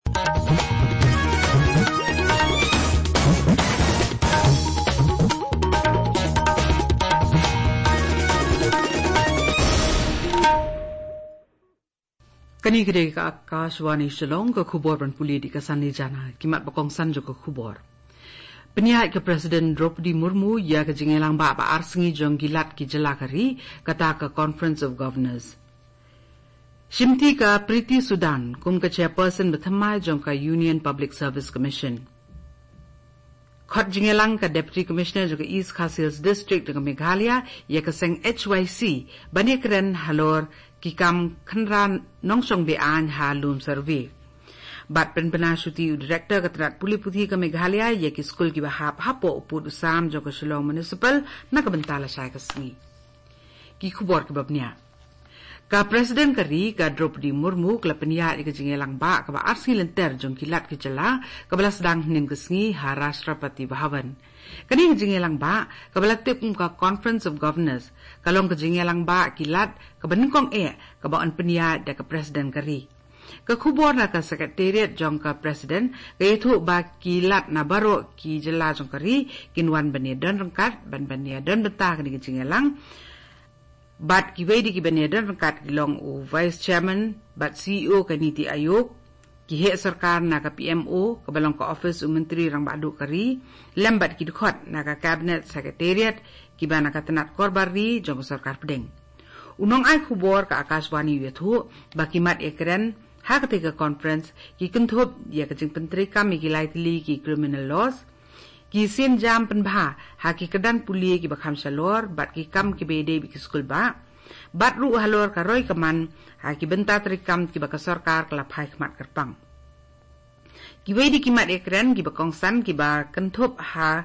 Kani-kini ka Akashwani Shillong ka khubor ban puli di kasan ni jana kimat bakong san jo ka khubor. Penihai ke Presiden Draupadi Murmu ya ka jingelang ba arsengi jong gilat ki jelakari kata ka Conference of Governors. Shimti ka Priti Sudan kum ka chairperson bethamai jong ka Union Public Service Commission. Khot jingelang ka Deputy Commissioner jong ka East Khasias District jong Meghalaya ya ka seng HYC bani keren halor kikam khanran nongsong bean halum survey. Bat penpenashuti Director Katrat Puli Puthi ka Meghalaya ya ki school ki bahap hapo uput usam jong ka Shillong Municipal na kabantala syai kasni. Ki khubor ki babnya. Ka Presiden kari ka Draupadi Murmu kala penihai ka jingelang ba ka ba arsi lenter jong kilat ki jala ka bala sedang nim kasni ha Rashtrapati Bhavan. Kani jingelang ba kabalatip ka Conference of Governors kalong jingelang ba kilat kabaningkong kabaan penia da ka Presiden kari ka khubor na ka Secretariat jong ka Presiden kaytu ba kilat na baro ki jela jong kari kinwan bani dan rengkat ban bani dan beta kani jingelang bat ki wedi ki bani dan rengkat kilong u Vice Chairman bat CEO ka Niti Ayog ki sarkar na ka PMO kabalong ka Office Menteri rang badu kari lambat ki dukot na ka Cabinet Secretariat ki bana ka tenat korbari jong sarkar pedeng unong ai khubor ka Akashwani yethu bakimat ekren ha ka conference ki kunthop ya ka jing pentri kam ki laitli ki criminal laws ki sin jam penbha ha ki kedan puli ki bakham salor bat ki kam ki bede ki school ba bat ru halor ka roi kaman ha ki benta trikam ki baka sarkar kala phai khmat karpang ki wedi ki mat ekren ki bakong san ki ba kanthop ha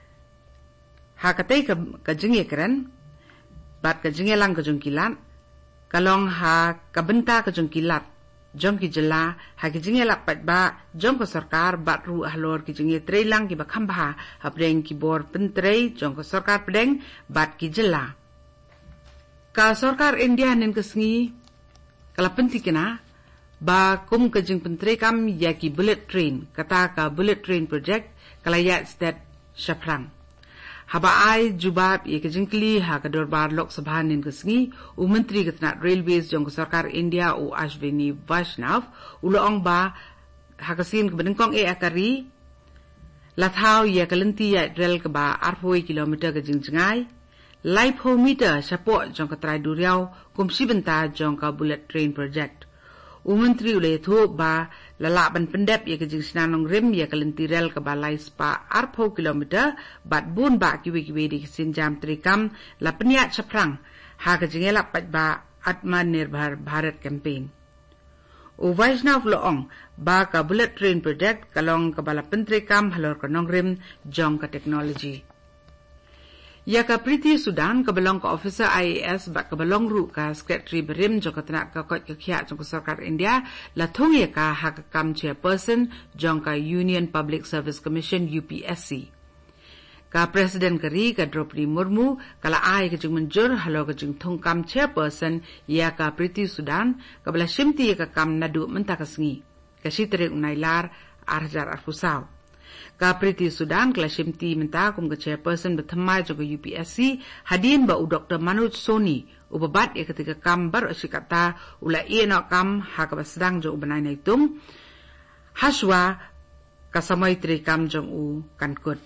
katei ka jing ekren bat ka jingelang ka jong kilat kalong ha ka benta ka jong kilat jong ki jela ha ki jingelak pat ba jong ka sarkar bat ru halor ki jinge trelang ki bakham ba ha preng ki bor pentrei jong ka sarkar pedeng bat ki jela ka sarkar India nen kesngi kala penti kena ba kum ka jing pentrei kam ya ki bullet train kata ka bullet train project kala ya state Shafrang haba ai jubab ye ka jingkli ha ka dorbar lok sabha nen kesngi u menteri katna railways jong ka sarkar India u Ashwini Vaishnav ulong ba ha ka sin ka benengkong akari lathau ya ka lenti ya rel ka ba 4 kilometer ka jingjngai laipo meter support jong ka trai duriau kum sibenta jong ka bullet train project Menteri ulay thu ba lalaban pendep ya kajing sinanong rim ya kalentirel ka balay spa 4 kilometer bat bun ba kiwi di sinjam trikam la peniat Shafrang ha kajing elak pat ba Atmanirbhar Bharat campaign. Vaishnav loong ba ka bullet train project kalong ka bala pentrikam halor ka nong rim jong ka technology. Ya ka Priti Sudan kabalong ka officer IAS bat kabalong ru ka secretary berim jong ka tanak ka kot ka khia jong ka sarkar India la thong ya ka ha ka kam chairperson jong ka Union Public Service Commission UPSC ka President kari ka Draupadi Murmu kala ai ka jing menjur halo ka jing thong kam chairperson ya ka Priti Sudan kabala shimti ya ka kam nadu menta ka sngi ka sitre unailar arjar arfusau ka Priti Sudan kala shimti menta kum ka chairperson bethamai jong ka UPSC hadin ba u Dr. Manoj Soni ubabat ya ketika kam bar asikata ula ieno kam ha ka basdang jong ubanai naitum haswa kasamai tri kam jong u kankut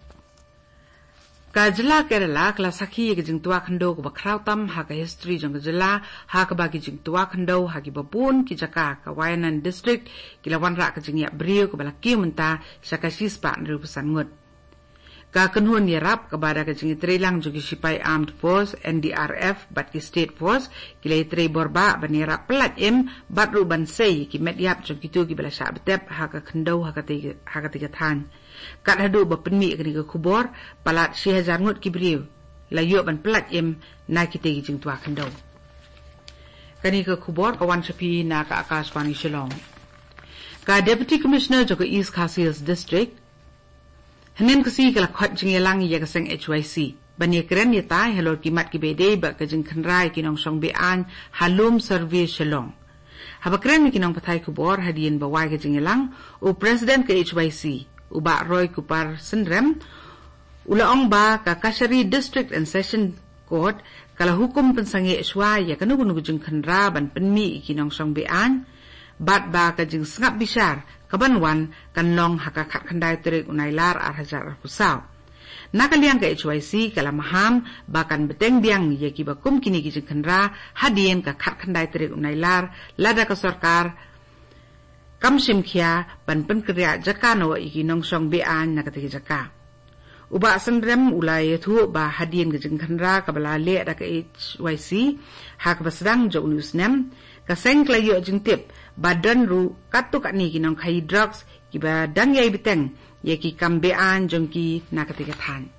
ka jela Kerala kala sakhi ke jing tua khando ko bakrau tam ha ka history jong jela ha ka bagi jing tua khando ha ki babun ki jaka ka Wayanad district kilawan ra ka jing ya brio ko bala ki menta sakasis pa nru pesan ngut ka kenhun yarap ka bada ka jing trelang jong ki sipai armed force NDRF bat ki state force kilai tre borba banira plat bat ru ban sei ki medyap jong ki tu ki bala sha betep ha ka khando ha ka tiga than kat hadu bapeni kini ke kubor palat 1000 ngut kibriu layo ban plat na kite jing tua khandau kani ke kubor kawan sapi na ka Akashwani Shillong ka Deputy Commissioner joko East Khasias District hanin kasi kala khat jingelang ya kaseng HYC bani keren ya tai halor kimat ki bede ba ka jing khanrai kinong song bean halum survey Shillong Habakren kinong patay kubor hadian bawai ke jingelang u President ke HYC u ba Roy Kupar Sindrem ulaong ba ka Kashari District and Session Court kala hukum pensangi iswa ya kanugu jing khandra ban penmi kinong song bean bat ba ka jing sngap bisar kabanwan kanlong hakakhat khandai terik unailar hajar pusau nakaliang ka HYC kala maham bakan beteng biang ye ki bakum kini ki jing khandra hadien ka khat khandai terik unailar lada ka sarkar kamsim khia ban pen kriya jakano ikinong song bean nakatiki jaka uba sandrem ulai thu ba hadien ke jingkhanra kabala le da ka HYC hak basdang jo newsnem ka seng klayo jingtip badan ru katuk ani kinong khai drugs ki ba dang yai biteng ye ki kambean jongki nakatika than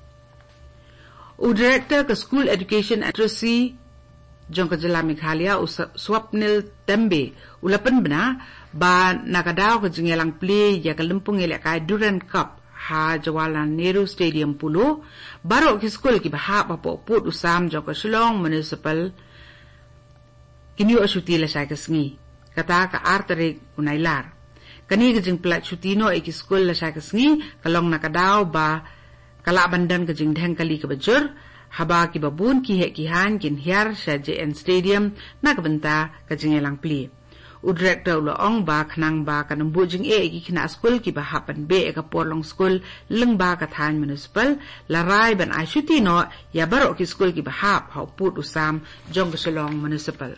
u director ka school education agency jongka jela Meghalaya Swapnil Tembe ulapan bena ba nakadaw ka jingelang play ya kalumpung ele ka Durand Cup ha Jawaharlal Nehru Stadium pulo baro ki school ki baha papo put usam joko Shillong Municipal kinyo ashuti la sa kasngi kata ka arterik unailar kani gijing plat shutino ki school la sa kasngi kalong nakadaw ba kala bandan gijing dheng kali ka bajur haba ki babun ki he ki han kin hiar sa JN Stadium nakabenta kajing elang pli u director ulaong ba khanang ba kanambu jing ki khina school ki ba hapan be ka porlong school leng ba ka than municipal larai ban ashuti no ya baro ki school ki ba hap ha put usam jong Shillong Municipal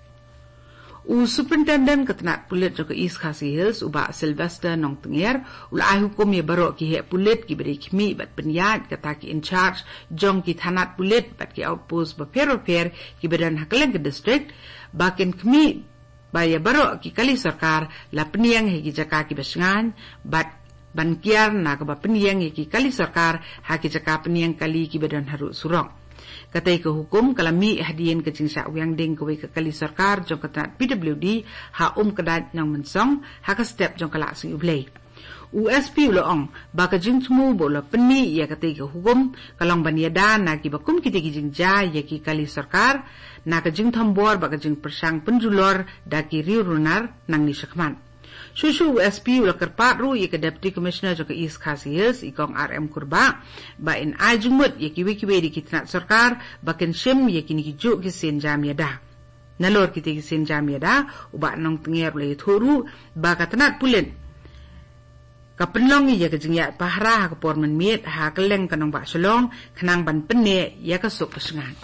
u superintendent katnat pulit jong East Khasi Hills uba Sylvester Nong Tengyer ulai hukum ya baro ki he pulit ki beri khmi bat penyat kata ki in charge jong ki thanat pulit bat ki outpost ba per ki badan hakaleng ke district bakin khmi baya baro ki kali sarkar la peniang he ki jaka ki basengan bat bankiar na ka ba peniang he ki kali sarkar ha ki jaka peniang kali ki badan haru surong katai ke hukum kalami hadien ke jingsa uyang ding ke kali sarkar jong katrat PWD ha kadat nang mensong ha ka step jong kala sing ublay USP uloong baka jing tumu bola peni ya katai ke hukum kalong baniada na ki bakum ki jing ja ya ki kali sarkar na ka jing thambor baka jing persang penjulor da ki riu runar nang ni sakman Shushu USP ulakar patru ya ke Deputy Commissioner jong ke East Khasi Hills ikong RM kurba ba in ajumut ya ki wikiwe di kitnat sarkar bakin shim ya ki nikiju ki sen jamiada nalor ki ki sen jamiada uba nong tengyer le thoru baka tanat pulen kapenlong ya ke jingya pahra ha por men miet ha keleng kanong ba Shillong khanang ban penne ya ka sok pasengan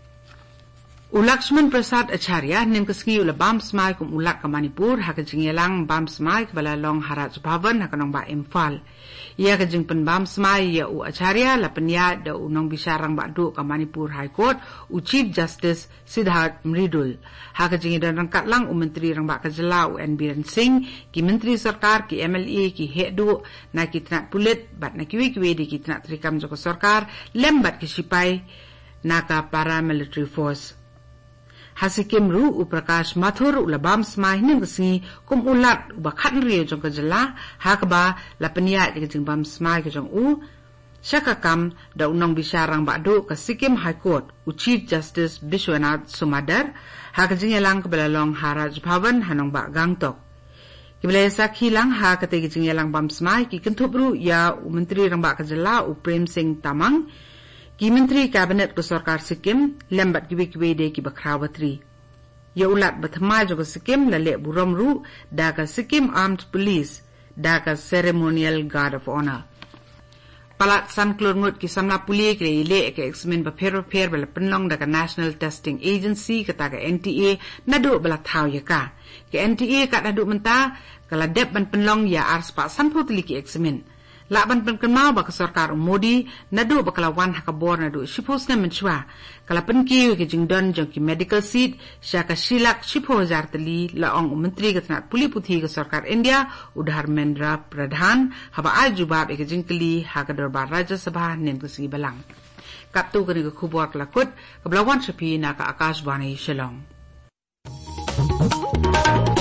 Lakshman Prasad Acharya nim kasngi ula bam smai kum ulak ka Manipur ha ka jingelang bam smai bala long Haraj Bhavan ha kanong ba Imphal ya ka jing pen bam smai ya u Acharya la penya da unong bisarang ba du ka Manipur High Court u Chief Justice Siddharth Mridul ha ka jingi dan rangkat lang u menteri rang ba ka jela u N Biren Singh ki menteri sarkar ki MLA ki hedu na ki tnat pulit bat na ki di ki tnat trikam joko sarkar lembat ki sipai na ka paramilitary force Hasikim ru u Prakash Mathur ula bam smai nim kasi kum ulat u bakhan rio jong ka jela hakba la penya ke jing bam smai ke jong u syakakam da unong bisarang badu ka Sikkim High Court u Chief Justice Bishwanath Sumadar ha ka jing elang ka balalong Haraj Bhavan hanong ba Gangtok kibla sakhi lang ha ka te jing elang bam smai ki kentubru ya u menteri rang ba ka jela u Prem Singh Tamang ki menteri kabinet ko sarkar Sikkim lembat kiwe de ki bakrawatri ya ulat bathma jo Sikkim la le burom ru da ka Sikkim Armed Police da ka Ceremonial Guard of Honor palat san klurngut ki samla puli ke le ke examen ba per bala penlong da ka National Testing Agency kata ka NTA nadu bala thau ya ka ke NTA ka nadu menta kala dep ban penlong ya ars pa san putli ki examen Laban penkenal baka sarkar Modi nadu bakala wan hakabor nadu shipos na menchwa kala penki ke jingdon jong ki medical seat syaka shilak shipo zartali laong menteri katnat puli puthi ke sarkar India Udharmendra Pradhan haba ajubab ke jingkli hakador bar Rajya Sabha nen kusi balang kaptu kani ke khubor lakut kablawan shapi na ka Akashvani Shillong